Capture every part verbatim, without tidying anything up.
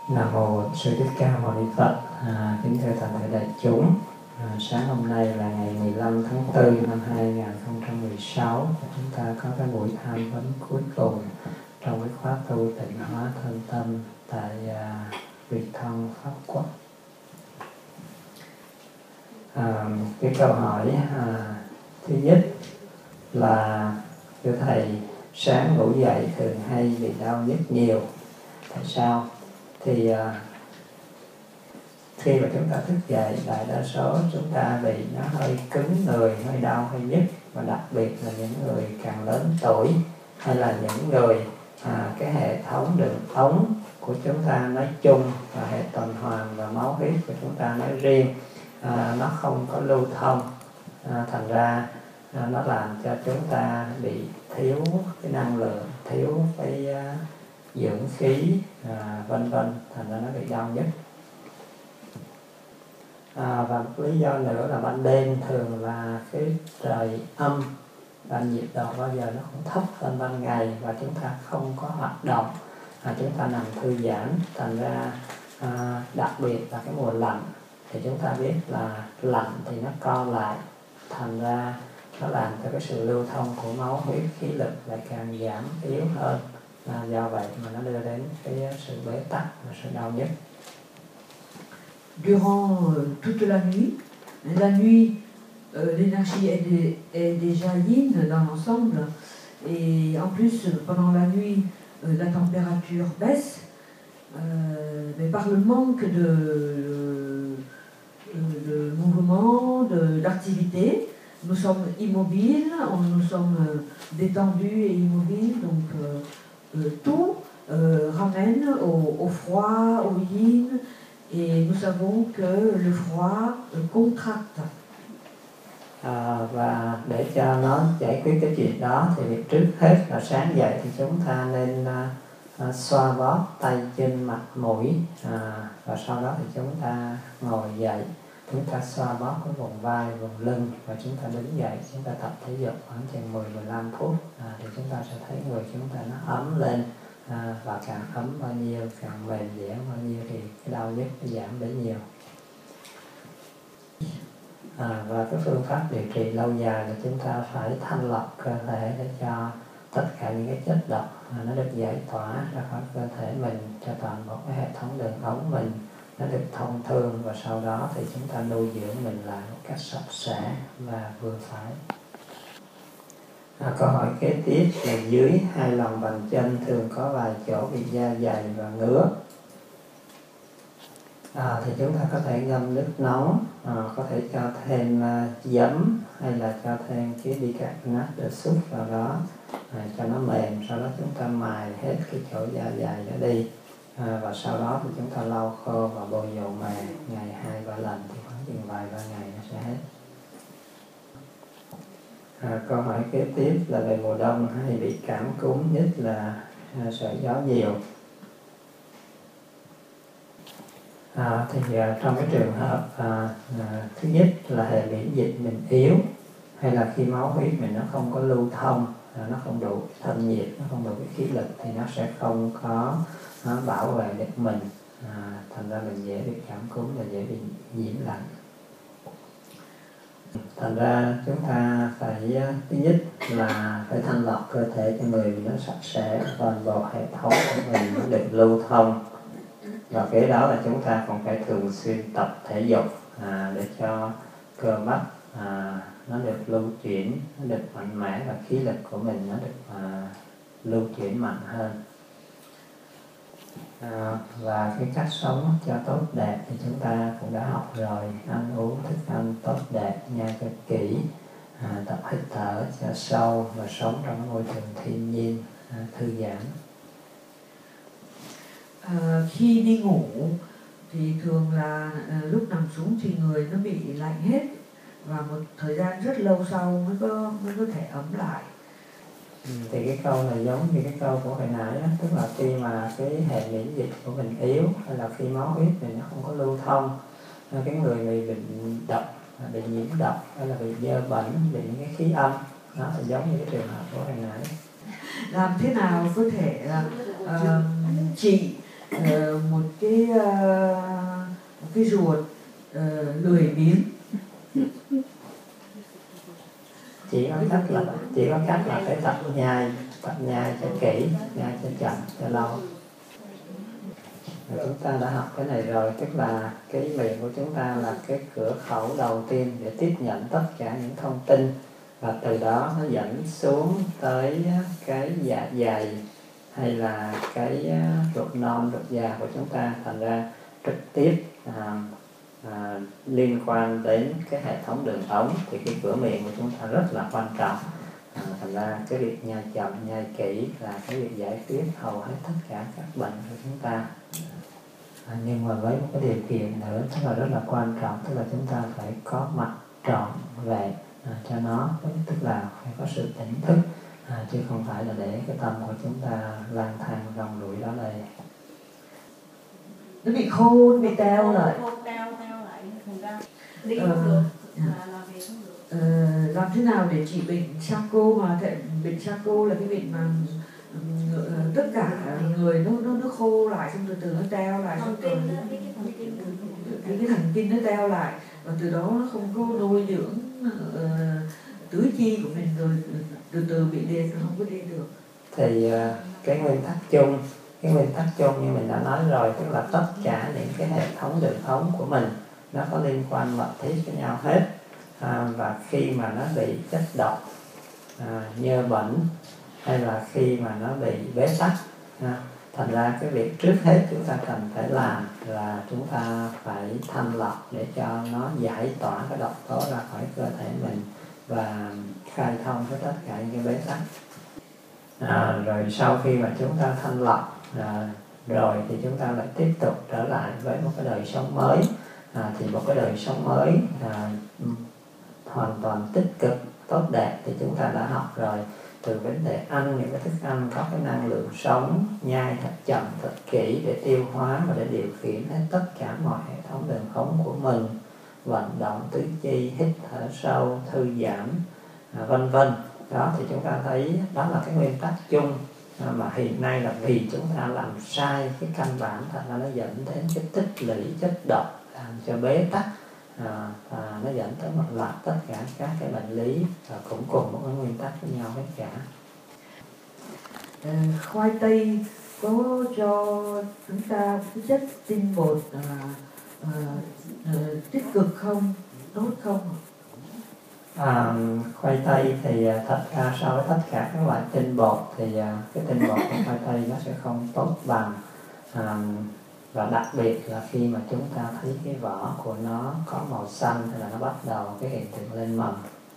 Nam mô Sư Thích Ca Mâu Ni Phật. À, kính thưa toàn thể đại chúng, à, sáng hôm nay là ngày mười lăm tháng tư năm hai nghìn không trăm mười sáu. Chúng ta có cái buổi tham vấn cuối cùng trong cái khóa tu tịnh hóa thân tâm tại à, Việt Thông Pháp Quốc. À, cái câu hỏi à, thứ nhất là thưa thầy, sáng ngủ dậy thường hay bị đau nhức nhiều, tại sao? Thì à, khi mà chúng ta thức dậy, đại đa số chúng ta bị nó hơi cứng người, hơi đau, hơi nhức, và đặc biệt là những người càng lớn tuổi hay là những người à, cái hệ thống đường ống của chúng ta nói chung và hệ tuần hoàn và máu huyết của chúng ta nói riêng à, nó không có lưu thông, à, thành ra à, nó làm cho chúng ta bị thiếu cái năng lượng, thiếu cái uh, dưỡng khí à, vân vân, thành ra nó bị đau nhức. À, và một lý do nữa là ban đêm thường là cái trời âm và nhiệt độ bao giờ nó cũng thấp hơn ban ngày, và chúng ta không có hoạt động, à, chúng ta nằm thư giãn, thành ra à, đặc biệt là cái mùa lạnh thì chúng ta biết là lạnh thì nó co lại, thành ra nó làm cho cái sự lưu thông của máu huyết, khí lực lại càng giảm yếu hơn, à, do vậy mà nó đưa đến cái sự bế tắc và sự đau nhức. Durant euh, toute la nuit, la nuit, euh, l'énergie est, de, est déjà yin dans l'ensemble, et en plus pendant la nuit, euh, la température baisse, euh, mais par le manque de, de, de mouvement, de, d'activité, nous sommes immobiles, on, nous sommes détendus et immobiles, donc euh, euh, tout euh, ramène au, au froid, au yin. Et nous savons que le froid contracte. À, và để cho nó giải quyết cái chuyện đó thì việc trước hết là sáng dậy thì chúng ta nên à, à, xoa bóp tay chân mặt mũi, à, và sau đó thì chúng ta ngồi dậy, chúng ta xoa bóp cái vùng vai, vùng lưng, và chúng ta đứng dậy, chúng ta tập thể dục khoảng chừng mười đến mười lăm phút, à, thì chúng ta sẽ thấy người chúng ta nó ấm lên. À, và càng ấm bao nhiêu, càng mềm dẻo bao nhiêu thì cái đau nhức nó giảm bấy nhiêu. À, và cái phương pháp điều trị lâu dài là chúng ta phải thanh lọc cơ thể để cho tất cả những cái chất độc à, nó được giải tỏa ra khỏi cơ thể mình, cho toàn bộ cái hệ thống đường ống mình nó được thông thương, và sau đó thì chúng ta nuôi dưỡng mình lại một cách sạch sẽ và vừa phải. À, câu hỏi kế tiếp là dưới hai lòng bàn chân thường có vài chỗ bị da dày và ngứa. À, thì chúng ta có thể ngâm nước nóng, à, có thể cho thêm uh, giấm hay là cho thêm cái bicarbonate de soude vào đó, à, cho nó mềm, sau đó chúng ta mài hết cái chỗ da dày đó đi, à, và sau đó thì chúng ta lau khô và bôi dầu mè ngày hai ba lần, thì khoảng chừng vài ba ngày nó sẽ hết. À, câu hỏi kế tiếp là về mùa đông hay bị cảm cúm, nhất là à, sợ gió nhiều. À, thì à, trong cái trường hợp à, à, thứ nhất là hệ miễn dịch mình yếu, hay là khi máu huyết mình nó không có lưu thông, à, nó không đủ thân nhiệt, nó không đủ cái khí lực, thì nó sẽ không có nó bảo vệ được mình, à, thành ra mình dễ bị cảm cúm và dễ bị nhiễm lạnh. Thành ra chúng ta phải, thứ nhất là phải thanh lọc cơ thể cho người mình nó sạch sẽ, toàn bộ hệ thống của mình nó được lưu thông, và kế đó là chúng ta còn phải thường xuyên tập thể dục à, để cho cơ bắp à, nó được lưu chuyển, nó được mạnh mẽ, và khí lực của mình nó được à, lưu chuyển mạnh hơn. À, và cái cách sống cho tốt đẹp thì chúng ta cũng đã học rồi, ăn uống thức ăn tốt đẹp, nhai cho kỹ, à, tập hít thở cho sâu, và sống trong môi trường thiên nhiên, à, thư giãn. À, khi đi ngủ thì thường là à, lúc nằm xuống thì người nó bị lạnh hết, và một thời gian rất lâu sau mới có mới có thể ấm lại. Ừ, thì cái câu này giống như cái câu của hồi nãy đó, tức là khi mà cái hệ miễn dịch của mình yếu, hay là khi máu huyết mình nó không có lưu thông, cái người này bị độc, bị nhiễm độc, hay là bị dơ bẩn, bị những cái khí âm, nó là giống như cái trường hợp của hồi nãy. Làm thế nào có thể uh, trị uh, một cái uh, một cái ruột uh, lười biếng. Chỉ có cách là chỉ có cách là phải tập nhai, tập nhai cho kỹ, nhai cho chậm, cho lâu. Và chúng ta đã học cái này rồi, tức là cái miệng của chúng ta là cái cửa khẩu đầu tiên để tiếp nhận tất cả những thông tin, và từ đó nó dẫn xuống tới cái dạ dày hay là cái ruột non, ruột già của chúng ta, thành ra trực tiếp à, à, liên quan đến cái hệ thống đường ống, thì cái cửa miệng của chúng ta rất là quan trọng. À, thành ra cái việc nhai chậm, nhai kỹ là cái việc giải quyết hầu hết tất cả các bệnh của chúng ta. À, nhưng mà với một cái điều kiện nữa tức là rất là quan trọng, tức là chúng ta phải có mặt trọn vẹn à, cho nó, tức là phải có sự tỉnh thức, à, chứ không phải là để cái tâm của chúng ta lang thang rong ruổi đó đây. Nó bị khô, nó bị teo lại. Khô, teo, teo lại, thành ra đi không được, là làm việc không được. Ờ, làm thế nào để trị bệnh Charcot mà thể, bệnh Charcot là cái bệnh mà uh, tất cả người nó nó nó khô lại, xong từ từ nó teo lại, xong từ cái cái thần kinh nó teo lại, và từ đó nó không có nuôi dưỡng uh, tứ chi của mình, rồi từ từ bị liệt, không có đi được. Thì uh, cái nguyên tắc chung cái nguyên tắc chung như mình đã nói rồi, tức là tất cả những cái hệ thống đường ống của mình nó có liên quan mật thiết với nhau hết. À, và khi mà nó bị chất độc, à, nhơ bẩn, hay là khi mà nó bị bế tắc, à, thành ra cái việc trước hết chúng ta cần phải làm là chúng ta phải thanh lọc để cho nó giải tỏa cái độc tố ra khỏi cơ thể mình và khai thông với tất cả những cái bế tắc. À, rồi sau khi mà chúng ta thanh lọc à, rồi thì chúng ta lại tiếp tục trở lại với một cái đời sống mới. À, thì một cái đời sống mới à, hoàn toàn tích cực, tốt đẹp thì chúng ta đã học rồi. Từ vấn đề ăn những cái thức ăn có cái năng lượng sống, nhai thật chậm, thật kỹ để tiêu hóa và để điều khiển hết tất cả mọi hệ thống đường ống của mình, vận động tứ chi, hít thở sâu, thư giãn, à, vân vân. Đó thì chúng ta thấy đó là cái nguyên tắc chung, à, mà hiện nay là vì chúng ta làm sai cái căn bản, thành ra nó dẫn đến cái tích lũy chất độc, làm cho bế tắc, à, à, nó dẫn tới một loạt tất cả các cái bệnh lý, và cũng cùng một cái nguyên tắc với nhau hết cả. À, khoai tây có cho chúng ta cái chất tinh bột à, à, à, tích cực không, tốt không? À, khoai tây thì thật ra so với tất cả các loại tinh bột thì cái tinh bột của khoai tây nó sẽ không tốt bằng, à, và đặc biệt là khi mà chúng ta thấy cái vỏ của nó có màu xanh hay là nó bắt đầu cái hiện tượng lên mầm.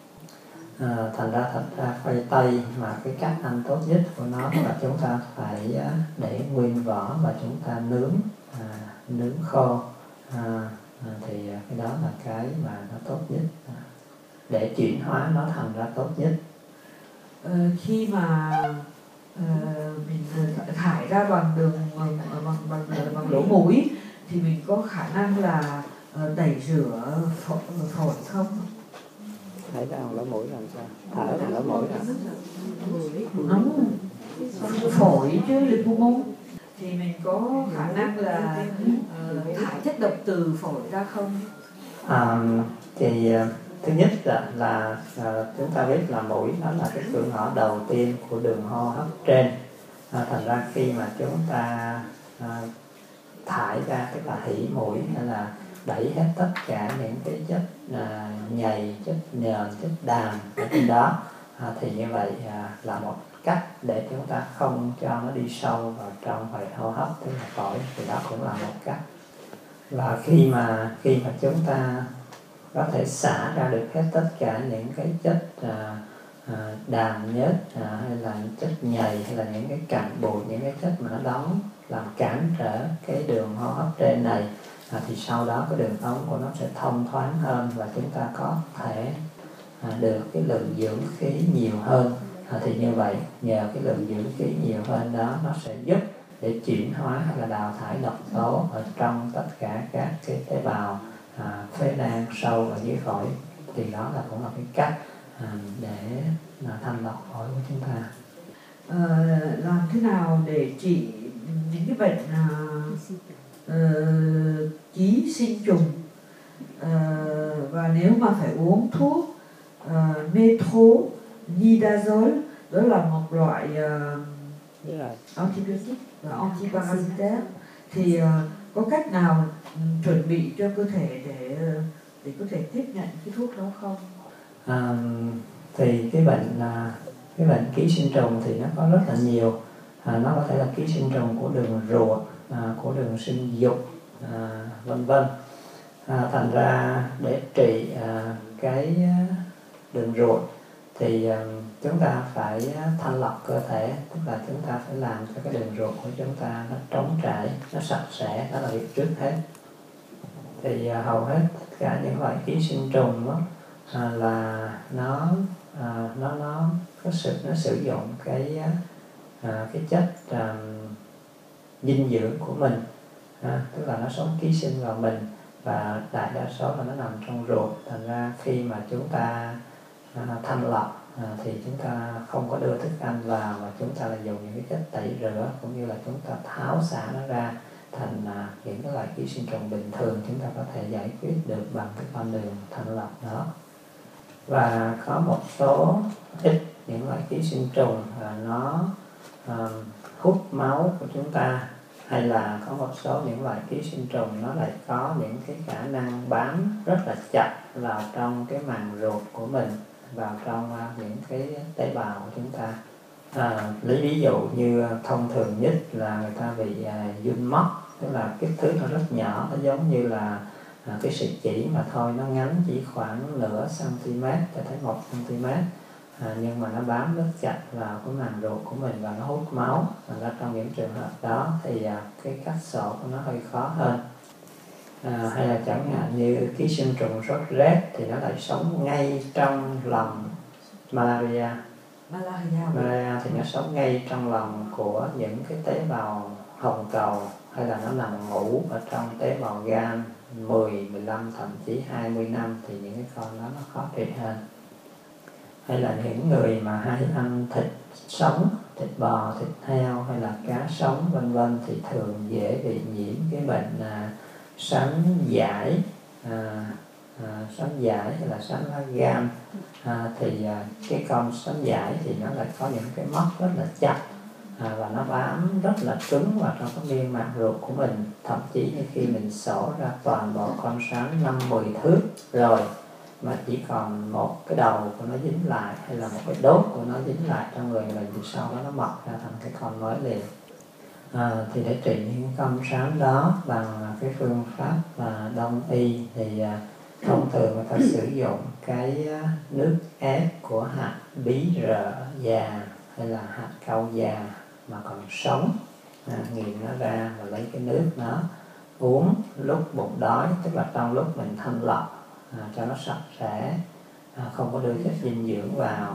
À, thành ra thật ra khoai tây mà cái cách ăn tốt nhất của nó là chúng ta phải để nguyên vỏ và chúng ta nướng, à, nướng khô, à, à, thì cái đó là cái mà nó tốt nhất, à, để chuyển hóa nó thành ra tốt nhất. Ờ, khi mà uh, mình thải ra bằng đường bằng bằng bằng, bằng lỗ mũi thì mình có khả năng là uh, tẩy rửa phổi, phổi không? Thải ra bằng lỗ mũi làm sao? Thải bằng lỗ mũi ra. Nó phổi chứ là pulmon, thì mình có khả năng là uh, thải chất độc từ phổi ra không? À, thì thứ nhất là, là à, chúng ta biết là mũi nó là cái cửa ngõ đầu tiên của đường hô hấp trên, à, thành ra khi mà chúng ta à, thải ra, tức là hỉ mũi hay là đẩy hết tất cả những cái chất à, nhầy, chất nhờn, chất đàm ở trên đó, à, thì như vậy à, là một cách để chúng ta không cho nó đi sâu vào trong hệ hô hấp, tức là phổi, thì đó cũng là một cách. Và khi mà khi mà chúng ta có thể xả ra được hết tất cả những cái chất à, à, đàm nhớt, à, hay là những chất nhầy, hay là những cái cặn bụi, những cái chất mà nó đóng làm cản trở cái đường hô hấp trên này, à, thì sau đó cái đường ống của nó sẽ thông thoáng hơn, và chúng ta có thể à, được cái lượng dưỡng khí nhiều hơn. À, thì như vậy nhờ cái lượng dưỡng khí nhiều hơn đó, nó sẽ giúp để chuyển hóa hay là đào thải độc tố ở trong tất cả các cái tế bào à, phế nang sâu ở dưới phổi, thì đó là cũng là cái cách à, để à, thanh lọc phổi của chúng ta. À, làm thế nào để trị những cái bệnh uh, uh, ký sinh trùng, uh, và nếu mà phải uống thuốc uh, metronidazole, đó là một loại uh, antibiotic và antiparasitaire, thì uh, có cách nào um, chuẩn bị cho cơ thể để uh, để có thể tiếp nhận cái thuốc đó không? À, thì cái bệnh là cái bệnh ký sinh trùng thì nó có rất là nhiều. À, nó có thể là ký sinh trùng của đường ruột, à, của đường sinh dục, à, vân vân. À, thành ra để trị à, cái đường ruột thì à, chúng ta phải thanh lọc cơ thể, tức là chúng ta phải làm cho cái đường ruột của chúng ta nó trống trải, nó sạch sẽ, đó là việc trước hết. Thì à, hầu hết tất cả những loại ký sinh trùng đó, à, là nó à, nó nó có sự nó sử dụng cái à, cái chất à, dinh dưỡng của mình, à, tức là nó sống ký sinh vào mình, và đại đa số là nó nằm trong ruột. Thành ra khi mà chúng ta à, thanh lọc à, thì chúng ta không có đưa thức ăn vào, và chúng ta là dùng những cái chất tẩy rửa cũng như là chúng ta tháo xả nó ra thành à, những cái loại ký sinh trùng bình thường, chúng ta có thể giải quyết được bằng cái con đường thanh lọc đó. Và có một số ít những loại ký sinh trùng là nó à, hút máu của chúng ta, hay là có một số những loại ký sinh trùng nó lại có những cái khả năng bám rất là chặt vào trong cái màng ruột của mình, vào trong uh, những cái tế bào của chúng ta. À, lấy ví dụ như thông thường nhất là người ta bị uh, giun móc, tức là kích thước nó rất nhỏ, nó giống như là à, cái sợi chỉ mà thôi, nó ngắn chỉ khoảng nửa cm cho tới một cm, à, nhưng mà nó bám rất chặt vào cái màng ruột của mình và nó hút máu. Và trong những trường hợp đó thì à, cái cắt sổ của nó hơi khó hơn. À, hay là chẳng hạn như ký sinh trùng sốt rét thì nó lại sống ngay trong lòng malaria. Malaria, malaria thì nó sống ngay trong lòng của những cái tế bào hồng cầu, hay là nó nằm ngủ ở trong tế bào gan mười, mười lăm, thậm chí hai mươi năm, thì những cái con đó nó khó trị hơn. Hay là những người mà hay ăn thịt sống, thịt bò, thịt heo hay là cá sống vân vân thì thường dễ bị nhiễm cái bệnh là sán giải, à, à, sán giải hay là sán lá gan. À, thì à, cái con sán giải thì nó lại có những cái móc rất là chặt, à, và nó bám rất là cứng vào trong cái niêm mạc ruột của mình. Thậm chí như khi mình xổ ra toàn bộ con sán năm mười thước rồi mà chỉ còn một cái đầu của nó dính lại, hay là một cái đốt của nó dính lại trong người mình, thì sau đó nó mọc ra thành cái con mới liền. À, thì để trị những con sán đó bằng cái phương pháp là đông y thì à, thông thường người ta sử dụng cái nước ép của hạt bí rợ già hay là hạt cau già mà còn sống, à, nghiền nó ra và lấy cái nước nó uống lúc bụng đói, tức là trong lúc mình thanh lọc, à, cho nó sạch sẽ, à, không có đưa chất dinh dưỡng vào.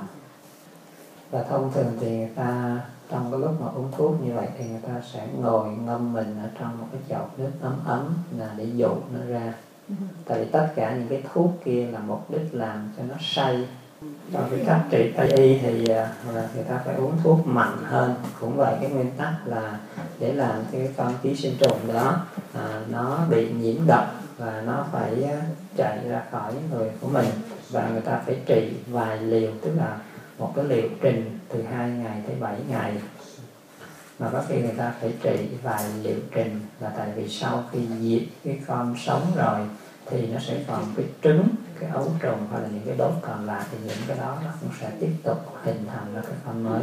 Và thông thường thì người ta trong cái lúc mà uống thuốc như vậy thì người ta sẽ ngồi ngâm mình ở trong một cái chậu nước ấm ấm là để dụ nó ra. Tại vì tất cả những cái thuốc kia là mục đích làm cho nó say. Trong cái cách trị Tây y thì là người ta phải uống thuốc mạnh hơn. Cũng vậy, cái nguyên tắc là để làm cho cái con ký sinh trùng đó à, nó bị nhiễm độc và nó phải chạy ra khỏi người của mình, và người ta phải trị vài liều, tức là một cái liệu trình từ hai ngày tới bảy ngày. Mà có khi người ta phải trị vài liệu trình là tại vì sau khi diệt cái con sống rồi thì nó sẽ còn cái trứng, cái ấu trùng hay là những cái đốt còn lại, thì những cái đó nó cũng sẽ tiếp tục hình thành ra cái con mới.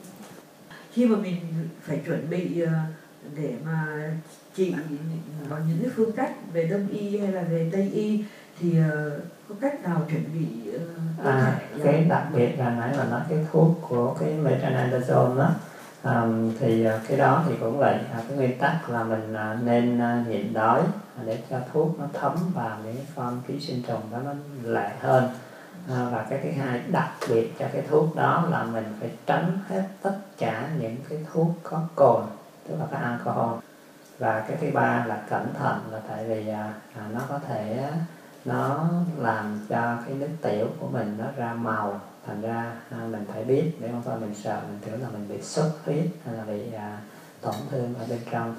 Khi mà mình phải chuẩn bị để mà trị bằng những cái phương cách về đông y hay là về tây y thì có cách nào chuẩn bị uh, à, cái đặc biệt là nãy là nói cái thuốc của cái metronidazole đó, à, thì cái đó thì cũng vậy, à, cái nguyên tắc là mình à, nên à, nhịn đói để cho thuốc nó thấm vào những con ký sinh trùng đó nó lẹ hơn. À, và cái thứ hai đặc biệt cho cái thuốc đó là mình phải tránh hết tất cả những cái thuốc có cồn, tức là cái alcohol. Và cái thứ ba là cẩn thận, là tại vì à, nó có thể nó làm cho cái nước tiểu của mình nó ra màu. Thành ra à, mình phải biết, để không thôi mình sợ mình tưởng là mình bị xuất huyết hay là bị à, tổn thương ở bên trong.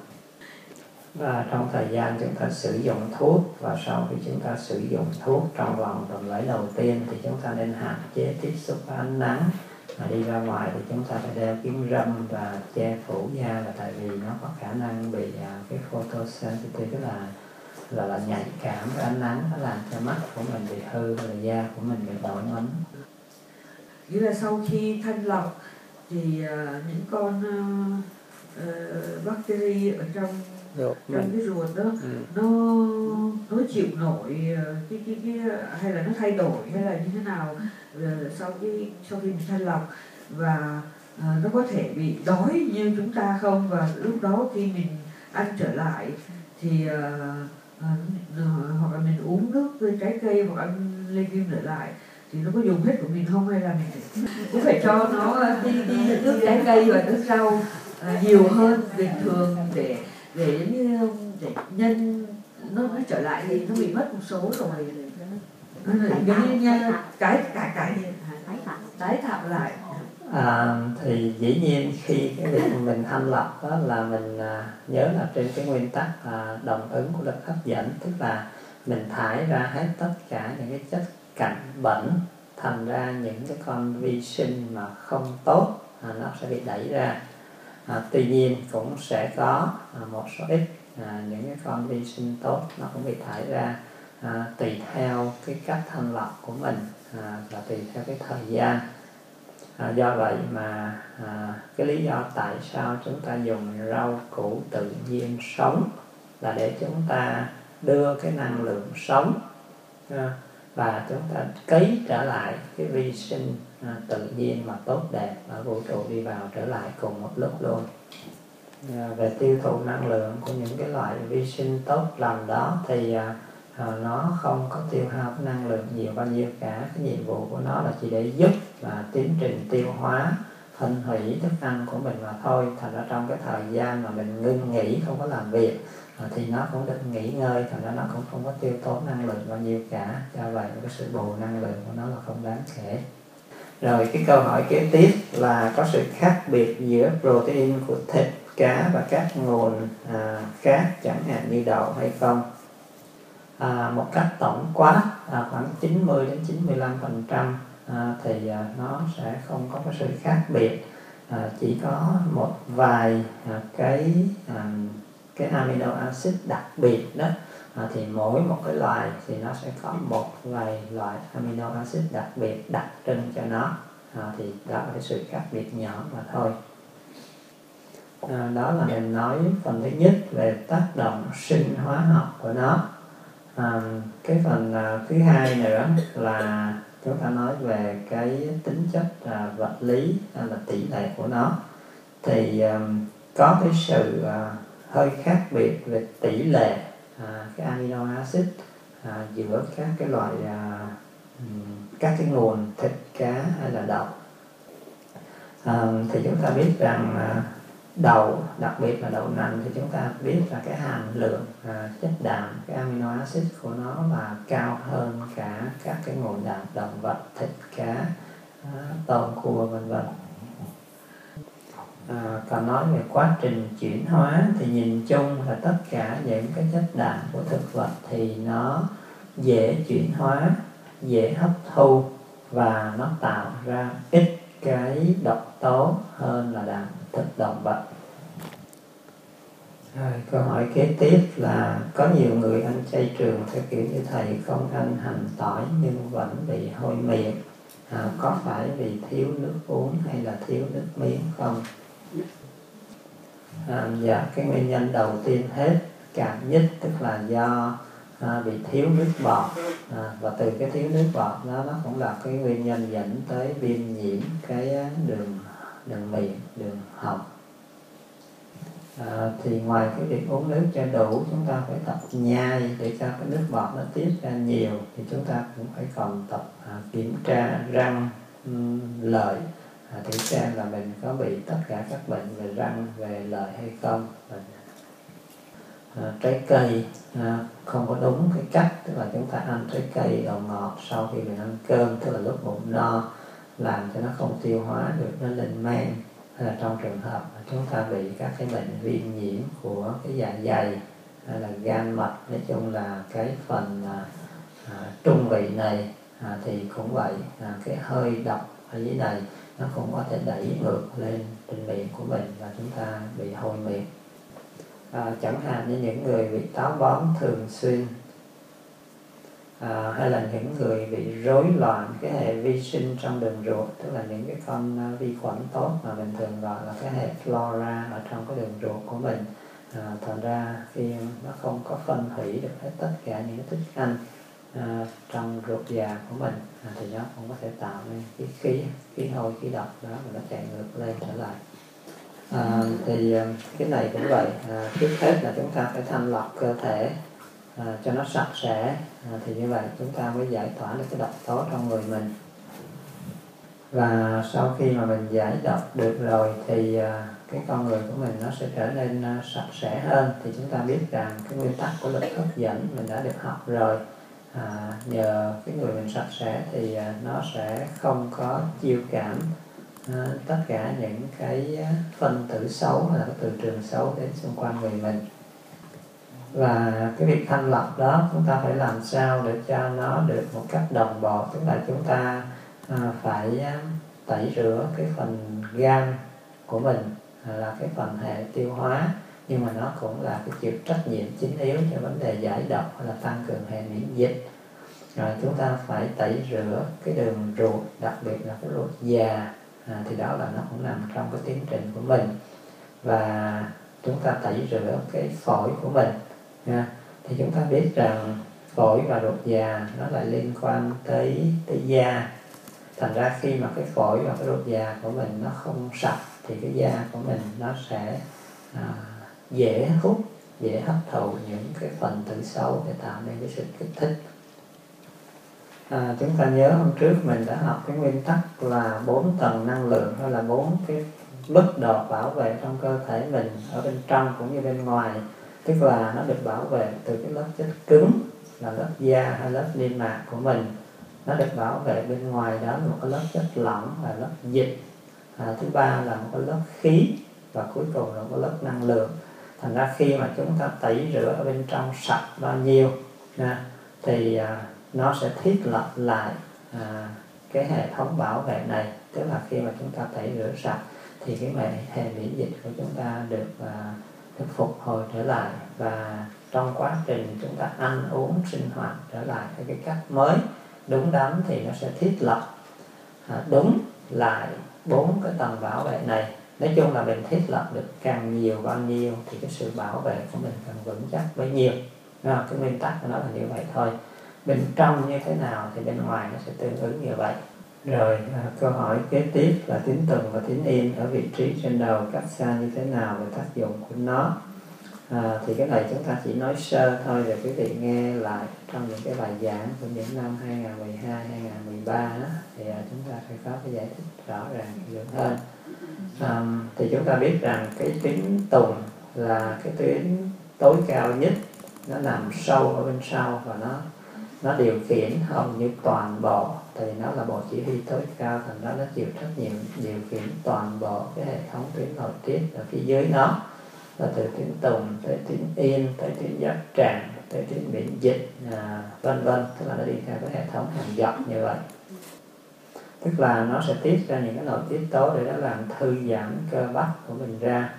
Và trong thời gian chúng ta sử dụng thuốc và sau khi chúng ta sử dụng thuốc trong vòng tuần lễ đầu tiên thì chúng ta nên hạn chế tiếp xúc với ánh nắng. Mà đi ra ngoài thì chúng ta phải đeo kính râm và che phủ da, là tại vì nó có khả năng bị uh, cái photosensitive, tức là là là nhạy cảm với ánh nắng, nó làm cho mắt của mình bị hư hay là da của mình bị nổi mấn. Nghĩa là sau khi thanh lọc thì uh, những con uh, uh, bacteria ở trong Được, trong mình... cái ruột đó ừ. nó nó chịu nổi cái cái cái hay là nó thay đổi hay là như thế nào uh, sau cái sau khi mình thanh lọc, và uh, nó có thể bị đói như chúng ta không, và lúc đó khi mình ăn trở lại thì uh, uh, uh, hoặc là mình uống nước với trái cây hoặc ăn legume trở lại thì nó có dùng hết của mình không, hay là mình cũng phải cho nó đi đi nước trái cây và nước rau uh, nhiều hơn bình thường để để giống như để nhân nó nó trở lại thì nó bị mất một số rồi, nó giống như cái cải cải tái tạo lại. À, thì dĩ nhiên khi cái việc mình thanh lọc đó là mình à, nhớ là trên cái nguyên tắc à, đồng ứng của lực hấp dẫn, tức là mình thải ra hết tất cả những cái chất cặn bẩn, thành ra những cái con vi sinh mà không tốt à, nó sẽ bị đẩy ra. À, tuy nhiên cũng sẽ có à, một số ít à, những cái con vi sinh tốt nó cũng bị thải ra, à, tùy theo cái cách thanh lọc của mình à, và tùy theo cái thời gian. À, do vậy mà à, cái lý do tại sao chúng ta dùng rau củ tự nhiên sống là để chúng ta đưa cái năng lượng sống à, và chúng ta cấy trở lại cái vi sinh à, tự nhiên mà tốt đẹp ở vũ trụ đi vào trở lại cùng một lúc luôn. À, về tiêu thụ năng lượng của những cái loại vi sinh tốt lành đó thì à, à, nó không có tiêu hao năng lượng nhiều bao nhiêu cả. Cái nhiệm vụ của nó là chỉ để giúp và tiến trình tiêu hóa, phân hủy thức ăn của mình mà thôi. Thành ra trong cái thời gian mà mình ngưng nghỉ không có làm việc à, thì nó cũng được nghỉ ngơi, thành ra nó cũng không có tiêu tốn năng lượng bao nhiêu cả. Do vậy cái sự bù năng lượng của nó là không đáng kể. Rồi cái câu hỏi kế tiếp là có sự khác biệt giữa protein của thịt, cá và các nguồn à, khác chẳng hạn như đậu hay không? À, một cách tổng quát à, khoảng chín mươi đến chín mươi lăm phần trăm à, thì à, nó sẽ không có cái sự khác biệt, à, chỉ có một vài à, cái à, cái amino acid đặc biệt đó à, thì mỗi một cái loài thì nó sẽ có một vài loại amino acid đặc biệt đặc trưng cho nó, à, thì đó là cái sự khác biệt nhỏ mà thôi. À, đó là mình nói phần thứ nhất về tác động sinh hóa học của nó. À, cái phần à, thứ hai nữa là chúng ta nói về cái tính chất à, vật lý à, là tỷ lệ của nó. Thì à, có cái sự à, hơi khác biệt về tỷ lệ à, cái amino acid à, giữa các cái loại à, các cái nguồn thịt, cá hay là đậu. À, thì chúng ta biết rằng à, đậu, đặc biệt là đậu nành thì chúng ta biết là cái hàm lượng à, chất đạm, cái amino acid của nó là cao hơn cả các cái nguồn đạm động vật, thịt, cá, à, tôm, cua vân vân. À, còn nói về quá trình chuyển hóa thì nhìn chung là tất cả những cái chất đạm của thực vật thì nó dễ chuyển hóa, dễ hấp thu và nó tạo ra ít cái độc tố hơn là đạm thực động vật. Rồi, câu hỏi kế tiếp là có nhiều người ăn chay trường theo kiểu như thầy không ăn hành tỏi nhưng vẫn bị hôi miệng, à, có phải vì thiếu nước uống hay là thiếu nước miếng không? À, dạ, cái nguyên nhân đầu tiên hết cảm nhất tức là do à, bị thiếu nước bọt, à, và từ cái thiếu nước bọt đó nó cũng là cái nguyên nhân dẫn tới viêm nhiễm cái đường đường miệng, đường họng. À, thì ngoài cái việc uống nước cho đủ, chúng ta phải tập nhai để cho cái nước bọt nó tiết ra nhiều, thì chúng ta cũng phải còn tập à, kiểm tra răng, um, lợi, à, kiểm tra là mình có bị tất cả các bệnh về răng, về lợi hay không. À, trái cây à, không có đúng cái cách, tức là chúng ta ăn trái cây đồ ngọt sau khi mình ăn cơm, tức là lúc bụng no, làm cho nó không tiêu hóa được, nó lên men. là trong trường hợp mà chúng ta bị các cái bệnh viêm nhiễm của cái dạ dày hay là gan mật, nói chung là cái phần à, à, trung vị này à, thì cũng vậy, à, cái hơi độc ở dưới này nó cũng có thể đẩy ngược lên trên miệng của mình và chúng ta bị hôi miệng. À, chẳng hạn như những người bị táo bón thường xuyên, à, hay là những người bị rối loạn cái hệ vi sinh trong đường ruột, tức là những cái con uh, vi khuẩn tốt mà mình thường gọi là cái hệ flora ở trong cái đường ruột của mình, à, thành ra khi nó không có phân hủy được hết tất cả những cái thức ăn à, trong ruột già của mình, à, thì nó cũng có thể tạo nên cái khí khí hôi, khí độc đó, và nó chạy ngược lên trở lại. À, thì cái này cũng vậy, à, trước hết là chúng ta phải thanh lọc cơ thể à, cho nó sạch sẽ, à, thì như vậy chúng ta mới giải tỏa được cái độc tố trong người mình. Và sau khi mà mình giải độc được rồi thì à, cái con người của mình nó sẽ trở nên à, sạch sẽ hơn. Thì chúng ta biết rằng cái nguyên tắc của lực hấp dẫn mình đã được học rồi. À, nhờ cái người mình sạch sẽ thì à, nó sẽ không có chiêu cảm à, tất cả những cái phân tử xấu hay là cái từ trường xấu đến xung quanh người mình. Và cái việc thanh lọc đó chúng ta phải làm sao để cho nó được một cách đồng bộ, tức là chúng ta à, phải tẩy rửa cái phần gan của mình, à, là cái phần hệ tiêu hóa, nhưng mà nó cũng là cái chịu trách nhiệm chính yếu cho vấn đề giải độc hay là tăng cường hệ miễn dịch. Rồi chúng ta phải tẩy rửa cái đường ruột, đặc biệt là cái ruột già, à, thì đó là nó cũng nằm trong cái tiến trình của mình. Và chúng ta tẩy rửa cái phổi của mình. Nha. Thì chúng ta biết rằng phổi và ruột già nó lại liên quan tới, tới da. Thành ra khi mà cái phổi và cái ruột già của mình nó không sạch thì cái da của mình nó sẽ à, dễ hút, dễ hấp thụ những cái phần tử xấu để tạo nên cái sự kích thích. À, chúng ta nhớ hôm trước mình đã học cái nguyên tắc là bốn tầng năng lượng, hay là bốn cái mức độ bảo vệ trong cơ thể mình ở bên trong cũng như bên ngoài. Tức là nó được bảo vệ từ cái lớp chất cứng là lớp da hay lớp niêm mạc của mình. Nó được bảo vệ bên ngoài đó là một cái lớp chất lỏng là lớp dịch. À, thứ ba là một cái lớp khí, và cuối cùng là một cái lớp năng lượng. Thành ra khi mà chúng ta tẩy rửa ở bên trong sạch bao nhiêu nha, thì à, nó sẽ thiết lập lại à, cái hệ thống bảo vệ này. Tức là khi mà chúng ta tẩy rửa sạch thì cái hệ miễn dịch của chúng ta được à, được phục hồi trở lại, và trong quá trình chúng ta ăn uống sinh hoạt trở lại theo cái cách mới đúng đắn thì nó sẽ thiết lập à, đúng lại bốn cái tầng bảo vệ này. Nói chung là mình thiết lập được càng nhiều bao nhiêu thì cái sự bảo vệ của mình càng vững chắc bấy nhiêu. À, cái nguyên tắc của nó là như vậy thôi. Bên trong như thế nào thì bên ngoài nó sẽ tương ứng như vậy. Rồi à, câu hỏi kế tiếp là tín tùng và tín yên ở vị trí trên đầu cách xa như thế nào và tác dụng của nó. À, thì cái này chúng ta chỉ nói sơ thôi, để quý vị nghe lại trong những cái bài giảng của những năm hai nghìn không trăm mười hai, hai nghìn không trăm mười ba đó, thì à, chúng ta phải có cái giải thích rõ ràng nhiều hơn. À, thì chúng ta biết rằng cái tín tùng là cái tuyến tối cao nhất, nó nằm sâu ở bên sau và nó nó điều khiển hầu như toàn bộ, thì nó là bộ chỉ huy tối cao, thành ra nó chịu trách nhiệm điều khiển toàn bộ cái hệ thống tuyến nội tiết ở phía dưới nó, là từ tuyến tùng tới tuyến yên tới tuyến giác tràng tới tuyến miễn dịch à, vân vân, tức là nó đi theo cái hệ thống hàng dọc như vậy. Tức là nó sẽ tiết ra những cái nội tiết tố để nó làm thư giãn cơ bắp của mình ra,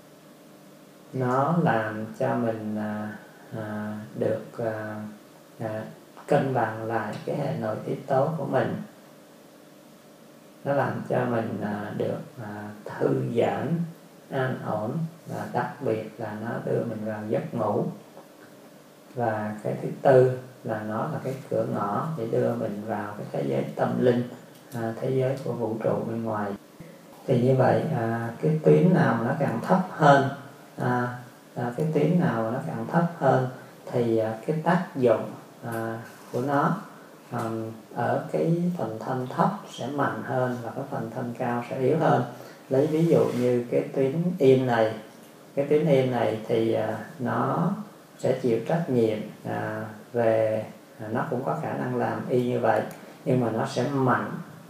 nó làm cho mình à, à, được à, à, cân bằng lại cái hệ nội tiết tố của mình, nó làm cho mình à, được à, thư giãn, an ổn, và đặc biệt là nó đưa mình vào giấc ngủ. Và cái thứ tư là nó là cái cửa ngõ để đưa mình vào cái thế giới tâm linh, à, thế giới của vũ trụ bên ngoài. Thì như vậy à, cái tuyến nào nó càng thấp hơn, à, à, cái tuyến nào nó càng thấp hơn thì à, cái tác dụng à, của nó à, ở cái phần thân thấp sẽ mạnh hơn và cái phần thân cao sẽ yếu hơn. Lấy ví dụ như cái tuyến yên này, cái tuyến yên này thì à, nó sẽ chịu trách nhiệm à, về à, nó cũng có khả năng làm y như vậy, nhưng mà nó sẽ mạnh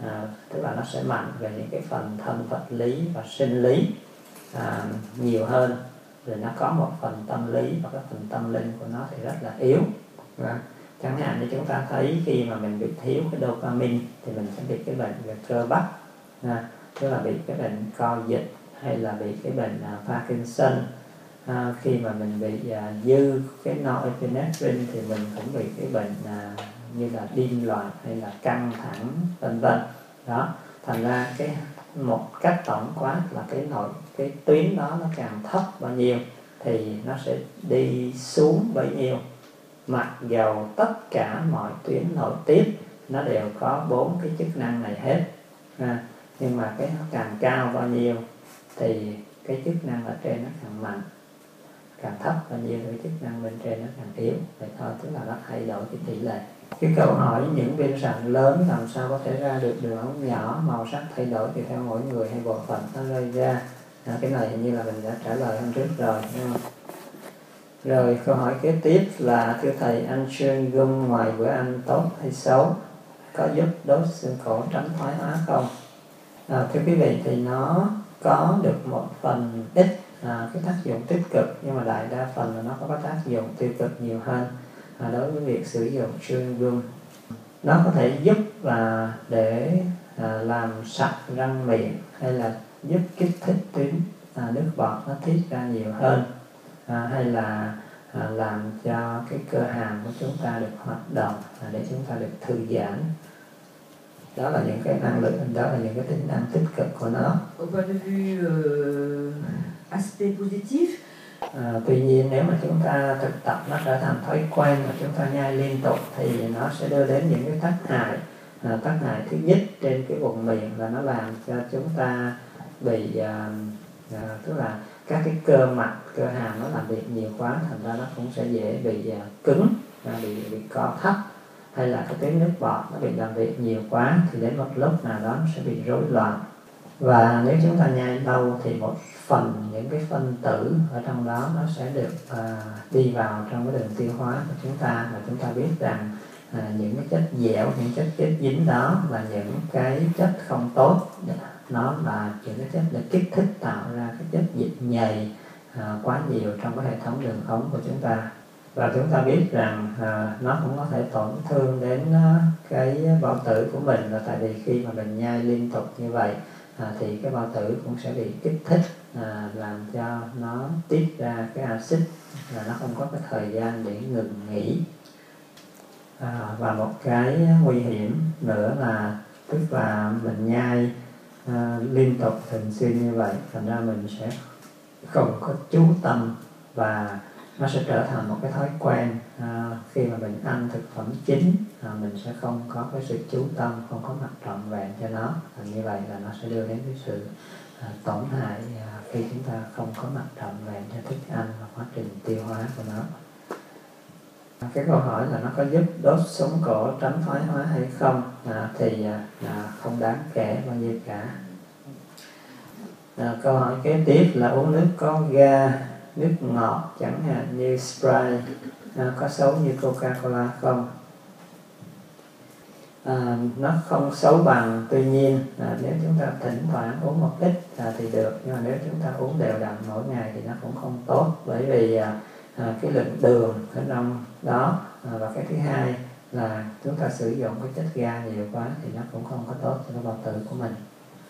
à, tức là nó sẽ mạnh về những cái phần thân vật lý và sinh lý à, nhiều hơn, rồi nó có một phần tâm lý và cái phần tâm linh của nó thì rất là yếu. à, chẳng hạn như chúng ta thấy khi mà mình bị thiếu cái dopamine thì mình sẽ bị cái bệnh về cơ bắp, à, tức là bị cái bệnh co giật, hay là bị cái bệnh à, Parkinson. À, khi mà mình bị à, dư cái norepinephrine thì mình cũng bị cái bệnh à, như là điên loạn hay là căng thẳng vân vân. Đó, thành ra cái một cách tổng quát là cái nội cái tuyến đó nó càng thấp bao nhiêu thì nó sẽ đi xuống bấy nhiêu. Mặc dầu tất cả mọi tuyến nội tiết nó đều có bốn cái chức năng này hết, à, nhưng mà cái nó càng cao bao nhiêu thì cái chức năng ở trên nó càng mạnh, càng thấp bao nhiêu thì chức năng bên trên nó càng yếu. Vậy thôi, tức là nó thay đổi cái tỷ lệ. Cái câu hỏi những viên sạn lớn làm sao có thể ra được đường ống nhỏ, màu sắc thay đổi tùy theo mỗi người hay bộ phận nó rơi ra, à, cái này hình như là mình đã trả lời hôm trước rồi, đúng không? Rồi câu hỏi kế tiếp là thưa thầy, ăn chewing gum ngoài bữa ăn tốt hay xấu, có giúp đốt xương cổ tránh thoái hóa không? À, thưa quý vị, thì nó có được một phần ít à, cái tác dụng tích cực, nhưng mà đại đa phần là nó có tác dụng tiêu cực nhiều hơn à, đối với việc sử dụng chewing gum. Nó có thể giúp và để à, làm sạch răng miệng, hay là giúp kích thích tuyến à, nước bọt nó tiết ra nhiều hơn, à, hay là à, làm cho cái cơ hàm của chúng ta được hoạt động à, để chúng ta được thư giãn. Đó là những cái năng lượng, đó là những cái tính năng tích cực của nó. Au point de vue euh, aspect positif. À, tuy nhiên nếu mà chúng ta thực tập nó trở thành thói quen mà chúng ta nhai liên tục thì nó sẽ đưa đến những cái tác hại. À, tác hại thứ nhất trên cái vùng miệng là nó làm cho chúng ta bị à, à, tức là các cái cơ mặt, cơ hàm nó làm việc nhiều quá, thành ra nó cũng sẽ dễ bị à, cứng, à, bị bị co thấp, hay là cái tuyến nước bọt nó bị làm việc nhiều quá thì đến một lúc nào đó nó sẽ bị rối loạn. Và nếu chúng ta nhai lâu thì một phần những cái phân tử ở trong đó nó sẽ được à, đi vào trong cái đường tiêu hóa của chúng ta, và chúng ta biết rằng à, những cái chất dẻo, những chất kết dính đó là những cái chất không tốt, nó là những cái chất để kích thích tạo ra cái chất dịch nhầy à, quá nhiều trong cái hệ thống đường ống của chúng ta. Và chúng ta biết rằng à, nó cũng có thể tổn thương đến à, cái bao tử của mình, là tại vì khi mà mình nhai liên tục như vậy à, thì cái bao tử cũng sẽ bị kích thích, à, làm cho nó tiết ra cái axit, là nó không có cái thời gian để ngừng nghỉ. À, và một cái nguy hiểm nữa là tức là mình nhai à, liên tục thường xuyên như vậy, thành ra mình sẽ không có chú tâm và nó sẽ trở thành một cái thói quen. À, khi mà mình ăn thực phẩm chín à, mình sẽ không có cái sự chú tâm, không có mặt trọn vẹn cho nó, và như vậy là nó sẽ đưa đến cái sự à, tổn hại à, khi chúng ta không có mặt trọn vẹn cho thức ăn và quá trình tiêu hóa của nó. Cái câu hỏi là nó có giúp đốt sống cổ tránh thoái hóa hay không, à, thì à, không đáng kể bao nhiêu cả. À, câu hỏi kế tiếp là uống nước có ga, nước ngọt chẳng hạn như Sprite à, có xấu như Coca-Cola không? À, nó không xấu bằng, tuy nhiên à, nếu chúng ta thỉnh thoảng uống một ít à, thì được, nhưng mà nếu chúng ta uống đều đặn mỗi ngày thì nó cũng không tốt, bởi vì à, à, cái lượng đường ở trong đó à, và cái thứ hai là chúng ta sử dụng cái chất ga nhiều quá thì nó cũng không có tốt cho cái bao tử của mình.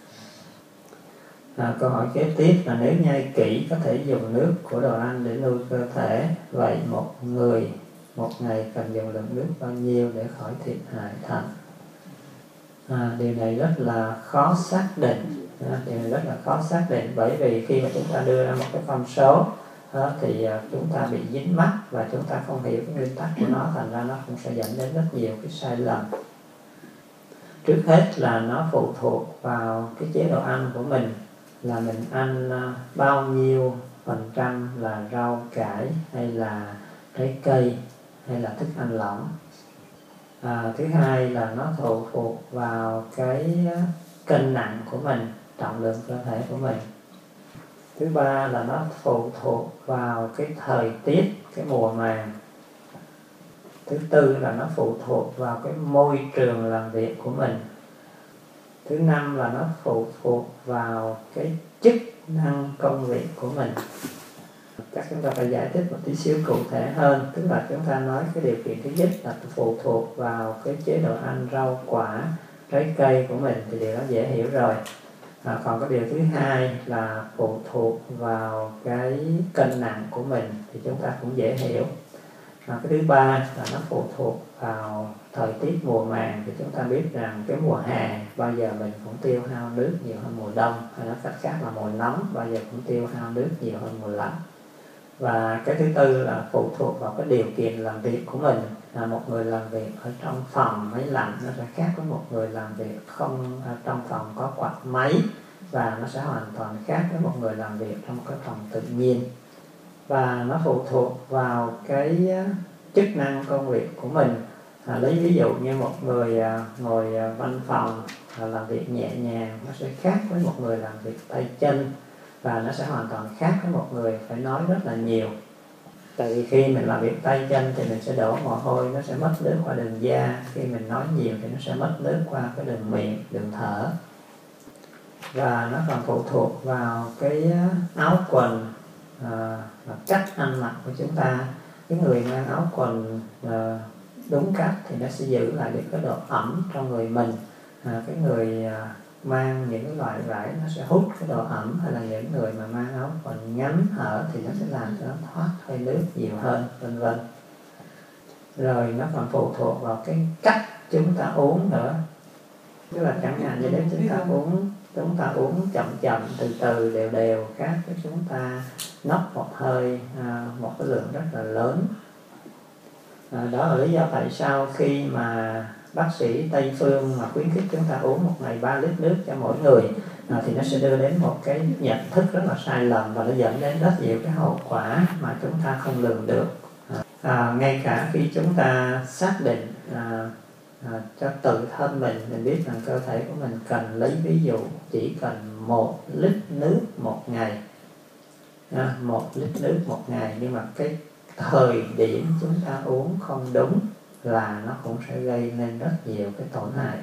À, câu hỏi kế tiếp là nếu nhai kỹ có thể dùng nước của đồ ăn để nuôi cơ thể, vậy một người một ngày cần dùng lượng nước bao nhiêu để khỏi thiệt hại thận? À, điều này rất là khó xác định, à, điều này rất là khó xác định bởi vì khi mà chúng ta đưa ra một cái con số à, thì à, chúng ta bị dính mắc và chúng ta không hiểu cái nguyên tắc của nó, thành ra nó cũng sẽ dẫn đến rất nhiều cái sai lầm. Trước hết là nó phụ thuộc vào cái chế độ ăn của mình, là mình ăn bao nhiêu phần trăm là rau cải hay là trái cây hay là thức ăn lỏng. À, thứ hai là nó phụ thuộc vào cái cân nặng của mình, trọng lượng cơ thể của mình. Thứ ba là nó phụ thuộc vào cái thời tiết, cái mùa màng. Thứ tư là nó phụ thuộc vào cái môi trường làm việc của mình. Thứ năm là nó phụ thuộc vào cái chức năng công việc của mình. Chắc chúng ta phải giải thích một tí xíu cụ thể hơn. Tức là chúng ta nói cái điều kiện thứ nhất là phụ thuộc vào cái chế độ ăn rau quả, trái cây của mình, thì điều đó dễ hiểu rồi. À, còn cái điều thứ hai là phụ thuộc vào cái cân nặng của mình, thì chúng ta cũng dễ hiểu. À, cái thứ ba là nó phụ thuộc vào thời tiết mùa màng, thì chúng ta biết rằng cái mùa hè bao giờ mình cũng tiêu hao nước nhiều hơn mùa đông, hay nói cách khác là mùa nóng bao giờ cũng tiêu hao nước nhiều hơn mùa lạnh. Và cái thứ tư là phụ thuộc vào cái điều kiện làm việc của mình. À, một người làm việc ở trong phòng máy lạnh nó sẽ khác với một người làm việc không à, trong phòng có quạt máy, và nó sẽ hoàn toàn khác với một người làm việc trong một cái phòng tự nhiên. Và nó phụ thuộc vào cái chức năng công việc của mình. À, lấy ví dụ như một người à, ngồi à, văn phòng à, làm việc nhẹ nhàng, nó sẽ khác với một người làm việc tay chân, và nó sẽ hoàn toàn khác với một người phải nói rất là nhiều. Tại vì khi mình làm việc tay chân thì mình sẽ đổ mồ hôi, nó sẽ mất nước qua đường da. Khi mình nói nhiều thì nó sẽ mất nước qua cái đường miệng, đường thở. Và nó còn phụ thuộc vào cái áo quần à, và cách ăn mặc của chúng ta. Cái người mang áo quần à, đúng cách thì nó sẽ giữ lại được cái độ ẩm trong người mình. À, cái người à, mang những cái loại vải nó sẽ hút cái độ ẩm, hay là những người mà mang áo quần ngắn hở thì nó sẽ làm cho nó thoát hơi nước nhiều hơn, vân vân. Rồi nó còn phụ thuộc vào cái cách chúng ta uống nữa. Tức là chẳng hạn như nếu chúng ta uống chúng ta uống chậm chậm, từ từ, đều đều, khác với chúng ta nốc một hơi à, một cái lượng rất là lớn. À, đó là lý do tại sao khi mà bác sĩ Tây Phương mà khuyến khích chúng ta uống một ngày ba lít nước cho mỗi người, à, thì nó sẽ đưa đến một cái nhận thức rất là sai lầm, và nó dẫn đến rất nhiều cái hậu quả mà chúng ta không lường được. À, ngay cả khi chúng ta xác định à, à, cho tự thân mình, mình biết rằng cơ thể của mình cần, lấy ví dụ chỉ cần một lít nước một ngày, à, một lít nước một ngày, nhưng mà cái thời điểm chúng ta uống không đúng là nó cũng sẽ gây nên rất nhiều cái tổn hại.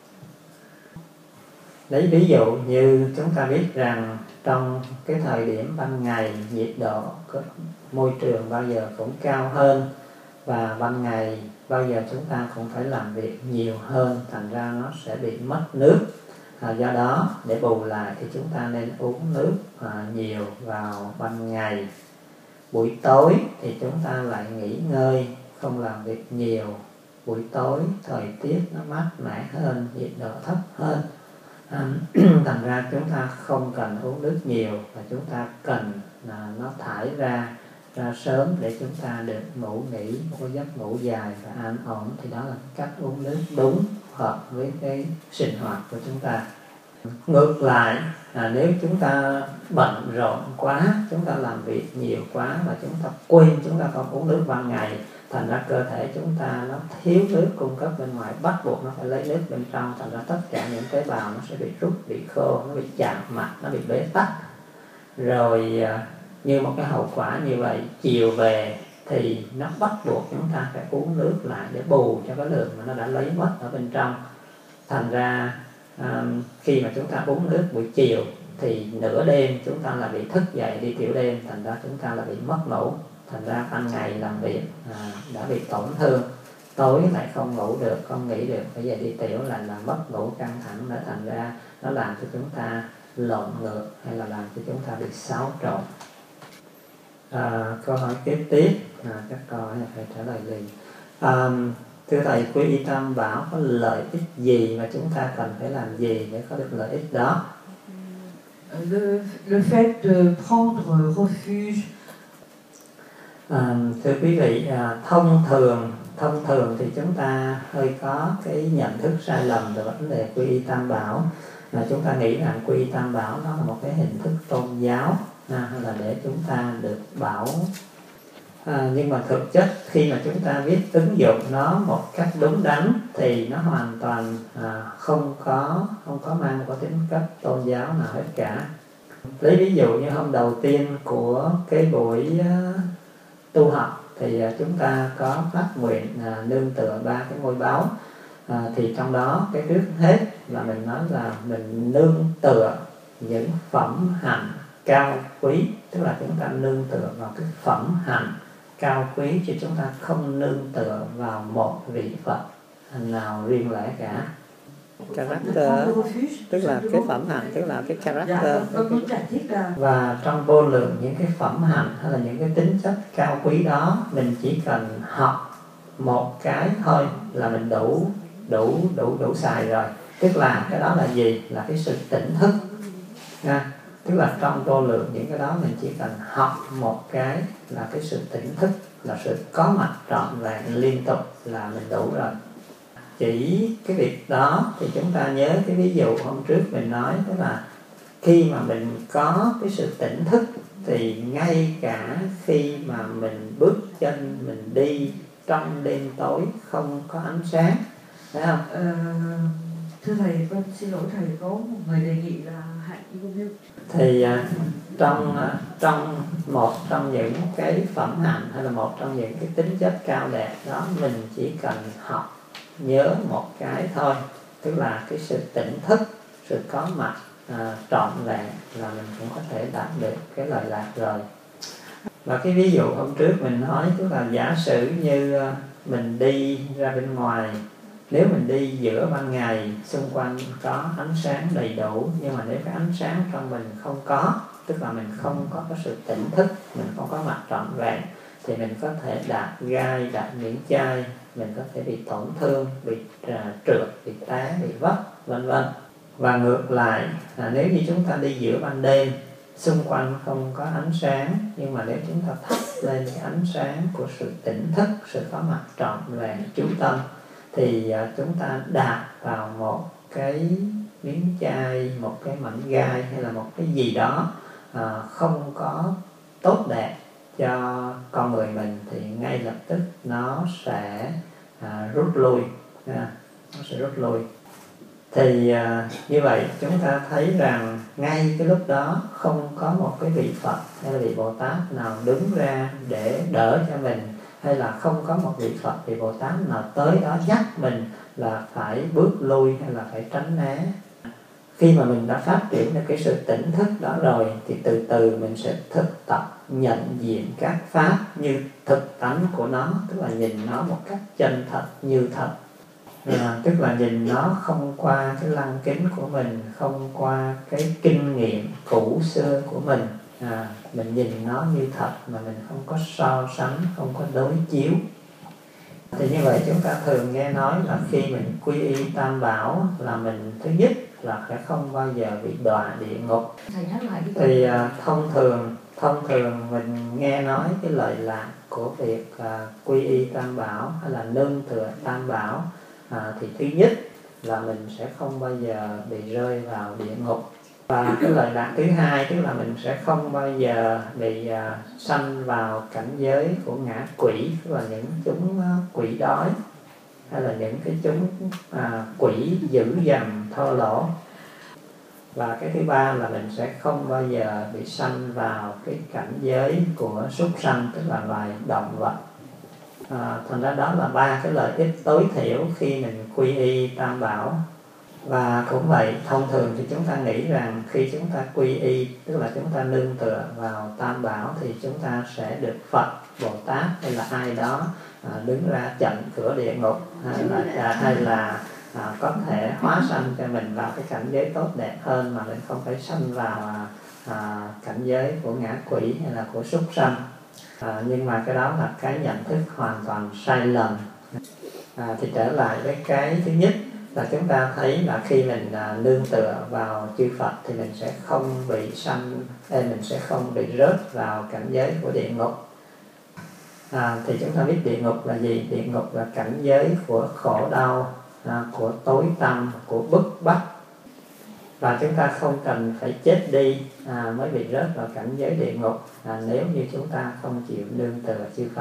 Lấy ví dụ như chúng ta biết rằng trong cái thời điểm ban ngày nhiệt độ môi trường bao giờ cũng cao hơn, và ban ngày bao giờ chúng ta cũng phải làm việc nhiều hơn, thành ra nó sẽ bị mất nước. À, do đó để bù lại thì chúng ta nên uống nước à, nhiều vào ban ngày. Buổi tối thì chúng ta lại nghỉ ngơi, không làm việc nhiều. Buổi tối thời tiết nó mát mẻ hơn, nhiệt độ thấp hơn, à, thành ra chúng ta không cần uống nước nhiều, và chúng ta cần là nó thải ra ra sớm để chúng ta được ngủ nghỉ một cái giấc ngủ dài và an ổn. Thì đó là cách uống nước đúng, hợp với cái sinh hoạt của chúng ta. Ngược lại, à, nếu chúng ta bận rộn quá, chúng ta làm việc nhiều quá và chúng ta quên chúng ta không uống nước ban ngày, thành ra cơ thể chúng ta nó thiếu nước cung cấp bên ngoài, bắt buộc nó phải lấy nước bên trong, thành ra tất cả những tế bào nó sẽ bị rút, bị khô, nó bị chạm mặt, nó bị bế tắc. Rồi như một cái hậu quả như vậy, chiều về thì nó bắt buộc chúng ta phải uống nước lại để bù cho cái lượng mà nó đã lấy mất ở bên trong. Thành ra à, khi mà chúng ta uống nước buổi chiều thì nửa đêm chúng ta là bị thức dậy đi tiểu đêm, thành ra chúng ta là bị mất ngủ, thành ra ban ngày làm việc à, đã bị tổn thương, tối lại không ngủ được, không nghỉ được, bây giờ đi tiểu lại là mất ngủ, căng thẳng nữa, thành ra nó làm cho chúng ta lộn ngược, hay là làm cho chúng ta bị xáo trộn. À, câu hỏi kế tiếp, à, các câu hỏi này phải trả lời liền. À, thưa thầy, quy y Tam Bảo có lợi ích gì và chúng ta cần phải làm gì để có được lợi ích đó? Le, le fait de prendre refuge. À, thưa quý vị, à, thông thường thông thường thì chúng ta hơi có cái nhận thức sai lầm về vấn đề quy y Tam Bảo. À, chúng ta nghĩ rằng quy y Tam Bảo nó là một cái hình thức tôn giáo, à, hay là để chúng ta được bảo. À, nhưng mà thực chất khi mà chúng ta biết ứng dụng nó một cách đúng đắn thì nó hoàn toàn à, không có không có mang có tính cách tôn giáo nào hết cả. Lấy ví dụ như hôm đầu tiên của cái buổi uh, tu học thì uh, chúng ta có phát nguyện uh, nương tựa ba cái ngôi báu. à, thì trong đó cái trước hết là mình nói là mình nương tựa những phẩm hạnh cao quý, tức là chúng ta nương tựa vào cái phẩm hạnh cao quý, chứ chúng ta không nương tựa vào một vị Phật nào riêng lẻ cả. Character tức là cái phẩm hạnh, tức là cái character. Và trong vô lượng những cái phẩm hạnh hay là những cái tính chất cao quý đó, mình chỉ cần học một cái thôi là mình đủ đủ đủ đủ xài rồi. Tức là cái đó là gì? Là cái sự tỉnh thức nha. Tức là trong vô lượng những cái đó mình chỉ cần học một cái là cái sự tỉnh thức, là sự có mặt trọn vẹn liên tục là mình đủ rồi. Chỉ cái việc đó thì chúng ta nhớ cái ví dụ hôm trước mình nói, tức là khi mà mình có cái sự tỉnh thức thì ngay cả khi mà mình bước chân mình đi trong đêm tối không có ánh sáng, phải không? Ờ, thưa thầy, con xin lỗi thầy, có một người đề nghị là hạnh yêu yêu. Thì uh, trong uh, trong một trong những cái phẩm hạnh hay là một trong những cái tính chất cao đẹp đó, mình chỉ cần học nhớ một cái thôi, tức là cái sự tỉnh thức, sự có mặt à, trọn vẹn là mình cũng có thể đạt được cái lợi lạc rồi. Và cái ví dụ hôm trước mình nói, tức là giả sử như mình đi ra bên ngoài, nếu mình đi giữa ban ngày xung quanh có ánh sáng đầy đủ, nhưng mà nếu cái ánh sáng trong mình không có, tức là mình không có cái sự tỉnh thức, mình không có mặt trọn vẹn, thì mình có thể đạp gai, đạp miễn chai, mình có thể bị tổn thương, bị uh, trượt, bị té, bị vấp, vân vân. Và ngược lại, à, nếu như chúng ta đi giữa ban đêm, xung quanh không có ánh sáng, nhưng mà nếu chúng ta thắp lên cái ánh sáng của sự tỉnh thức, sự có mặt trọn vẹn, chú tâm, thì uh, chúng ta đạp vào một cái miếng chai, một cái mảnh gai hay là một cái gì đó uh, không có tốt đẹp cho con người mình, thì ngay lập tức nó sẽ à, rút lui, à, nó sẽ rút lui. Thì à, như vậy chúng ta thấy rằng ngay cái lúc đó không có một cái vị Phật hay là vị Bồ Tát nào đứng ra để đỡ cho mình, hay là không có một vị Phật, vị Bồ Tát nào tới đó dắt mình là phải bước lui hay là phải tránh né. Khi mà mình đã phát triển được cái sự tỉnh thức đó rồi, thì từ từ mình sẽ thực tập nhận diện các pháp như thực tánh của nó, tức là nhìn nó một cách chân thật như thật. À, tức là nhìn nó không qua cái lăng kính của mình, không qua cái kinh nghiệm cũ xưa của mình, à, mình nhìn nó như thật mà mình không có so sánh, không có đối chiếu. Thì như vậy chúng ta thường nghe nói là khi mình quy y Tam Bảo là mình thứ nhất là sẽ không bao giờ bị đọa địa ngục. Thì à, thông thường thông thường mình nghe nói cái lời lạc của việc à, quy y Tam Bảo hay là nương tựa Tam Bảo, à, thì thứ nhất là mình sẽ không bao giờ bị rơi vào địa ngục. Và cái lời lạc thứ hai, tức là mình sẽ không bao giờ bị à, sanh vào cảnh giới của ngã quỷ, tức là những chúng à, quỷ đói, hay là những cái chúng à, quỷ dữ dằn thô lỗ. Và cái thứ ba là mình sẽ không bao giờ bị sanh vào cái cảnh giới của súc sanh, tức là loài động vật. À, thành ra đó là ba cái lợi ích tối thiểu khi mình quy y Tam Bảo. Và cũng vậy, thông thường thì chúng ta nghĩ rằng khi chúng ta quy y, tức là chúng ta nương tựa vào Tam Bảo, thì chúng ta sẽ được Phật, Bồ Tát hay là ai đó à, đứng ra chặn cửa địa ngục, hay là, à, hay là à, có thể hóa sanh cho mình vào cái cảnh giới tốt đẹp hơn, mà mình không phải sanh vào à, à, cảnh giới của ngã quỷ hay là của súc sanh. À, nhưng mà cái đó là cái nhận thức hoàn toàn sai lầm. À, thì trở lại với cái thứ nhất là chúng ta thấy là khi mình à, nương tựa vào chư Phật thì mình sẽ không bị sanh, mình sẽ không bị rớt vào cảnh giới của địa ngục. À, thì chúng ta biết địa ngục là gì? Địa ngục là cảnh giới của khổ đau, à, của tối tăm, của bức bách. Và chúng ta không cần phải chết đi à, mới bị rớt vào cảnh giới địa ngục, à, nếu như chúng ta không chịu nương tựa chư Phật.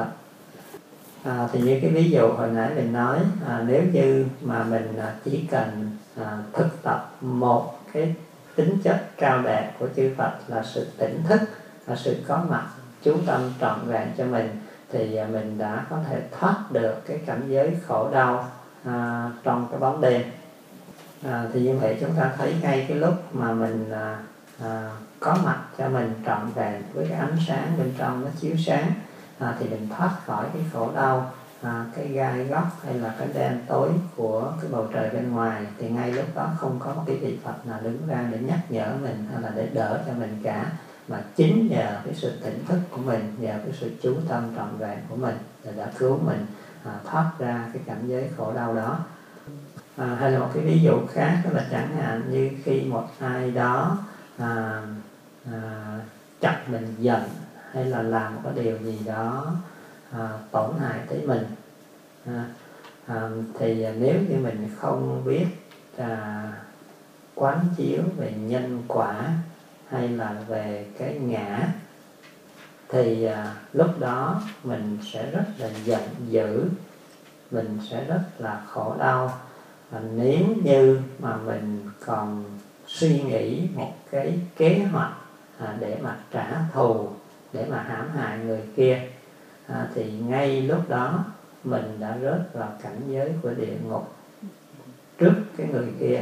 À, thì như cái ví dụ hồi nãy mình nói, à, nếu như mà mình à, chỉ cần à, thực tập một cái tính chất cao đẹp của chư Phật là sự tỉnh thức, là sự có mặt chú tâm trọn vẹn cho mình, thì à, mình đã có thể thoát được cái cảnh giới khổ đau à, trong cái bóng đêm. À, thì như vậy chúng ta thấy ngay cái lúc mà mình à, à, có mặt cho mình trọn vẹn với cái ánh sáng bên trong nó chiếu sáng, à, thì mình thoát khỏi cái khổ đau, à, cái gai góc hay là cái đen tối của cái bầu trời bên ngoài. Thì ngay lúc đó không có một cái vị Phật nào đứng ra để nhắc nhở mình hay là để đỡ cho mình cả, mà chính nhờ cái sự tỉnh thức của mình, nhờ cái sự chú tâm trọn vẹn của mình là đã cứu mình à, thoát ra cái cảnh giới khổ đau đó. À, hay là một cái ví dụ khác, đó là chẳng hạn như khi một ai đó à, à, chọc mình giận hay là làm một cái điều gì đó à, tổn hại tới mình, à, à, thì nếu như mình không biết à, quán chiếu về nhân quả hay là về cái ngã, thì à, lúc đó mình sẽ rất là giận dữ, mình sẽ rất là khổ đau. À, nếu như mà mình còn suy nghĩ một cái kế hoạch à, để mà trả thù, để mà hãm hại người kia, à, thì ngay lúc đó mình đã rớt vào cảnh giới của địa ngục trước cái người kia.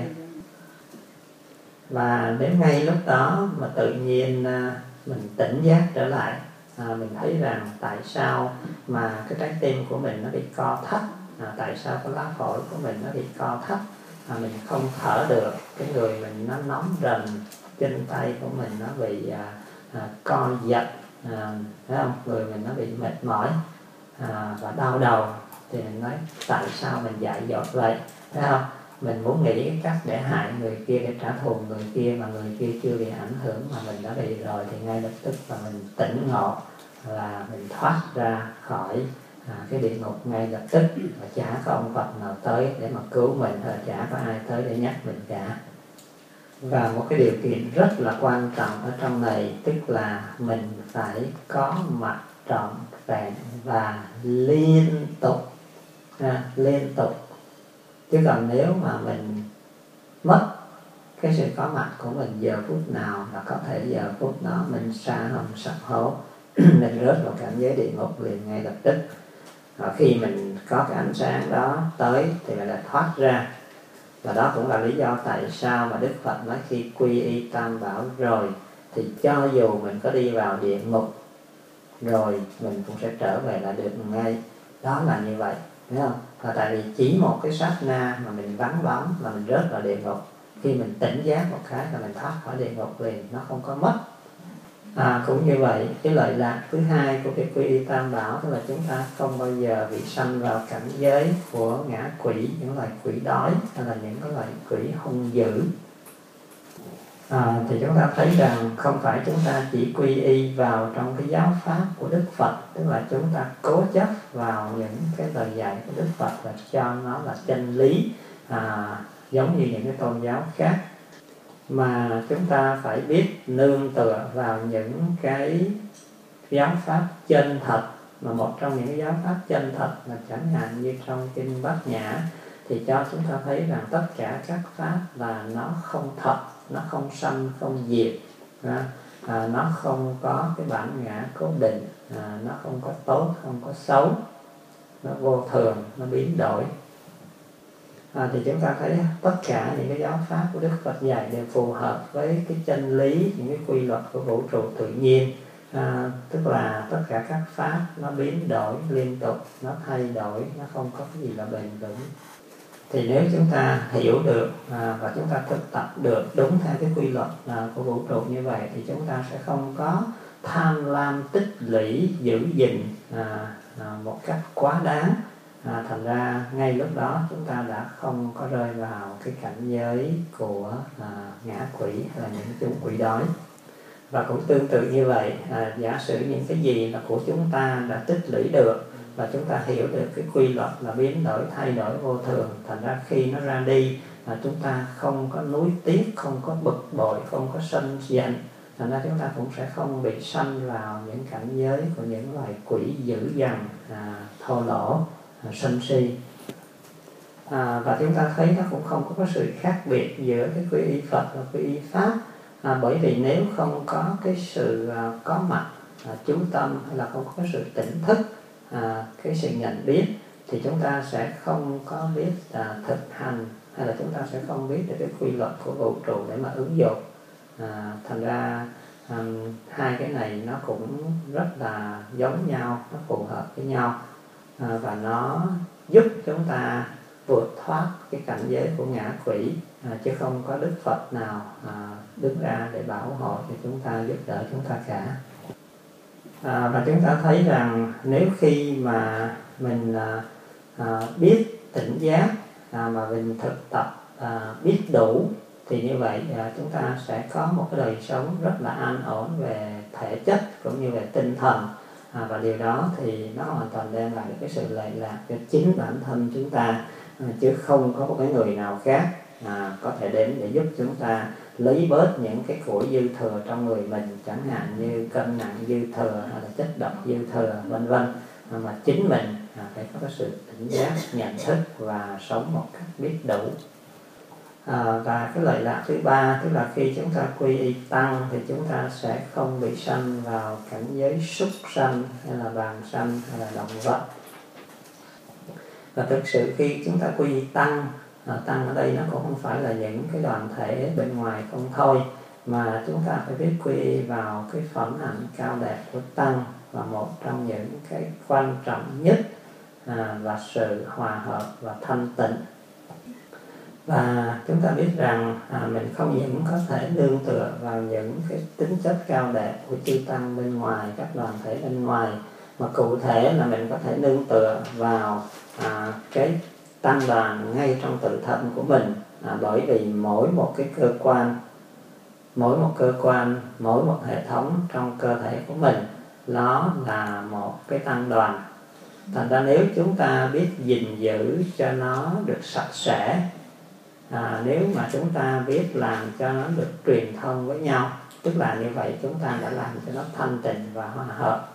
Và đến ngay lúc đó mà tự nhiên à, mình tỉnh giác trở lại, à, mình thấy rằng tại sao mà cái trái tim của mình nó bị co thắt, à, tại sao cái lá phổi của mình nó bị co thắt, à, mình không thở được, cái người mình nó nóng rần, chân tay của mình nó bị à, à, co giật, à, thấy không? Người mình nó bị mệt mỏi à, và đau đầu. Thì mình nói tại sao mình dại dột vậy, thấy không? Mình muốn nghĩ cái cách để hại người kia, để trả thù người kia, mà người kia chưa bị ảnh hưởng mà mình đã bị rồi, thì ngay lập tức là mình tỉnh ngộ là mình thoát ra khỏi à, cái địa ngục ngay lập tức, và chả có ông Phật nào tới để mà cứu mình, hay là chả có ai tới để nhắc mình cả. Và một cái điều kiện rất là quan trọng ở trong này, tức là mình phải có mặt trọn vẹn và liên tục, à, liên tục. Chứ còn nếu mà mình mất cái sự có mặt của mình giờ phút nào, là có thể giờ phút đó mình sa hầm sập hố, mình rớt vào cảnh giới địa ngục liền ngay lập tức. Và khi mình có cái ánh sáng đó tới thì mình lại thoát ra. Và đó cũng là lý do tại sao mà Đức Phật nói khi quy y Tam Bảo rồi thì cho dù mình có đi vào địa ngục rồi mình cũng sẽ trở về lại được ngay. Đó là như vậy, thấy không? Và tại vì chỉ một cái sát na mà mình vắng bóng là mình rớt vào địa ngục. Khi mình tỉnh giác một cái là mình thoát khỏi địa ngục liền, nó không có mất. À, cũng như vậy, cái lợi lạc thứ hai của cái quy y Tam Bảo tức là chúng ta không bao giờ bị sanh vào cảnh giới của ngã quỷ, những loài quỷ đói hay là những cái loài quỷ hung dữ. À, thì chúng ta thấy rằng không phải chúng ta chỉ quy y vào trong cái giáo pháp của Đức Phật, tức là chúng ta cố chấp vào những cái lời dạy của Đức Phật và cho nó là chân lý, à, giống như những cái tôn giáo khác, mà chúng ta phải biết nương tựa vào những cái giáo pháp chân thật. Mà một trong những cái giáo pháp chân thật là chẳng hạn như trong kinh Bát Nhã thì cho chúng ta thấy rằng tất cả các pháp là nó không thật, nó không sanh không diệt, à, nó không có cái bản ngã cố định, à, nó không có tốt không có xấu, nó vô thường, nó biến đổi. À, thì chúng ta thấy tất cả những cái giáo pháp của Đức Phật dạy đều phù hợp với cái chân lý, những cái quy luật của vũ trụ tự nhiên, à, tức là tất cả các pháp nó biến đổi liên tục, nó thay đổi, nó không có cái gì là bền vững. Thì nếu chúng ta hiểu được à, và chúng ta thực tập được đúng theo cái quy luật à, của vũ trụ như vậy, thì chúng ta sẽ không có tham lam tích lũy giữ gìn à, à, một cách quá đáng. À, thành ra ngay lúc đó chúng ta đã không có rơi vào cái cảnh giới của à, ngã quỷ hay là những chúng quỷ đói. Và cũng tương tự như vậy, à, giả sử những cái gì là của chúng ta đã tích lũy được và chúng ta hiểu được cái quy luật là biến đổi, thay đổi vô thường, thành ra khi nó ra đi à, chúng ta không có nuối tiếc, không có bực bội, không có sân giận, thành ra chúng ta cũng sẽ không bị sanh vào những cảnh giới của những loài quỷ dữ dằn, à, thô lỗ, à, sân si. À, và chúng ta thấy nó cũng không có cái sự khác biệt giữa cái quy y Phật và quy y Pháp, à, bởi vì nếu không có cái sự à, có mặt, à, chú tâm hay là không có cái sự tỉnh thức, à, cái sự nhận biết, thì chúng ta sẽ không có biết là thực hành, hay là chúng ta sẽ không biết được cái quy luật của vũ trụ để mà ứng dụng. À, thành ra um, hai cái này nó cũng rất là giống nhau, nó phù hợp với nhau, à, và nó giúp chúng ta vượt thoát cái cảnh giới của ngã quỷ, à, chứ không có Đức Phật nào à, đứng ra để bảo hộ cho chúng ta, giúp đỡ chúng ta cả. À, và chúng ta thấy rằng nếu khi mà mình à, à, biết tỉnh giác, à, mà mình thực tập à, biết đủ, thì như vậy à, chúng ta sẽ có một cái đời sống rất là an ổn về thể chất cũng như về tinh thần, à, và điều đó thì nó hoàn toàn đem lại cái sự lợi lạc cho chính bản thân chúng ta, à, chứ không có một cái người nào khác à, có thể đến để giúp chúng ta lấy bớt những cái của dư thừa trong người mình, chẳng hạn như cân nặng dư thừa hay là chất độc dư thừa vân vân, à, mà chính mình à, phải có cái sự tỉnh giác, nhận thức và sống một cách biết đủ. À, và cái lợi lạc thứ ba, tức là khi chúng ta quy y tăng thì chúng ta sẽ không bị sanh vào cảnh giới súc sanh hay là bàng sanh hay là động vật. Và thực sự khi chúng ta quy y tăng, à, tăng ở đây nó cũng không phải là những cái đoàn thể bên ngoài không thôi, mà chúng ta phải biết quy y vào cái phẩm hạnh cao đẹp của tăng, và một trong những cái quan trọng nhất à, là sự hòa hợp và thanh tịnh. Và chúng ta biết rằng à, mình không những có thể nương tựa vào những cái tính chất cao đẹp của chư tăng bên ngoài, các đoàn thể bên ngoài, mà cụ thể là mình có thể nương tựa vào à, cái tăng đoàn ngay trong tự thân của mình, à, bởi vì mỗi một cái cơ quan, mỗi một cơ quan, mỗi một hệ thống trong cơ thể của mình nó là một cái tăng đoàn. Thành ra nếu chúng ta biết gìn giữ cho nó được sạch sẽ, à, nếu mà chúng ta biết làm cho nó được truyền thông với nhau, tức là như vậy chúng ta đã làm cho nó thanh tịnh và hòa hợp.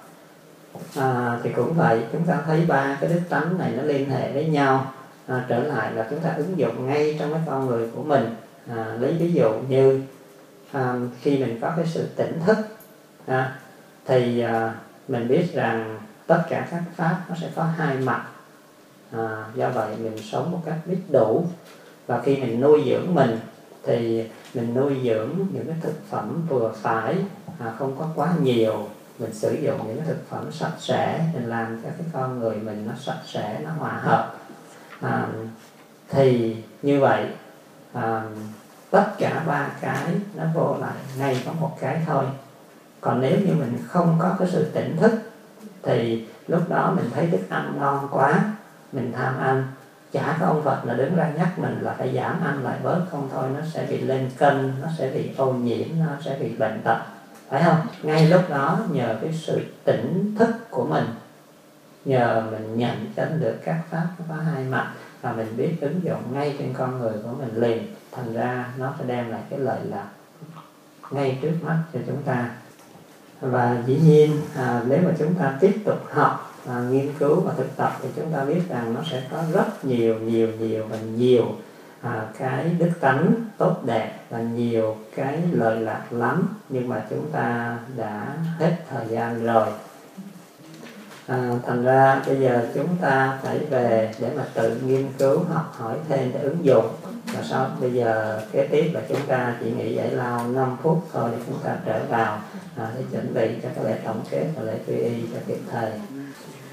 À, thì cũng vậy, chúng ta thấy ba cái đức tánh này nó liên hệ với nhau. À, trở lại là chúng ta ứng dụng ngay trong cái con người của mình. À, lấy ví dụ như à, khi mình có cái sự tỉnh thức, à, thì à, mình biết rằng tất cả các pháp nó sẽ có hai mặt. À, do vậy mình sống một cách biết đủ, và khi mình nuôi dưỡng mình thì mình nuôi dưỡng những cái thực phẩm vừa phải, à, không có quá nhiều. Mình sử dụng những cái thực phẩm sạch sẽ, mình làm cho cái con người mình nó sạch sẽ, nó hòa hợp, à, thì như vậy à, tất cả ba cái nó vô lại ngay có một cái thôi. Còn nếu như mình không có cái sự tỉnh thức thì lúc đó mình thấy thức ăn ngon quá, mình tham ăn, chả có ông Phật là đứng ra nhắc mình là phải giảm ăn lại bớt, không thôi nó sẽ bị lên cân, nó sẽ bị ô nhiễm, nó sẽ bị bệnh tật, phải không? Ngay lúc đó nhờ cái sự tỉnh thức của mình, nhờ mình nhận chân được các pháp có hai mặt, và mình biết ứng dụng ngay trên con người của mình liền, thành ra nó sẽ đem lại cái lợi lạc ngay trước mắt cho chúng ta. Và dĩ nhiên à, nếu mà chúng ta tiếp tục học, à, nghiên cứu và thực tập thì chúng ta biết rằng nó sẽ có rất nhiều nhiều nhiều và nhiều à, cái đức tánh tốt đẹp và nhiều cái lợi lạc lắm, nhưng mà chúng ta đã hết thời gian rồi. À, thành ra bây giờ chúng ta phải về để mà tự nghiên cứu, học hỏi thêm để ứng dụng. Và sau bây giờ kế tiếp là chúng ta chỉ nghỉ giải lao năm phút thôi để chúng ta trở vào à, để chuẩn bị cho cái lễ tổng kết và lễ quy y cho kịp thời.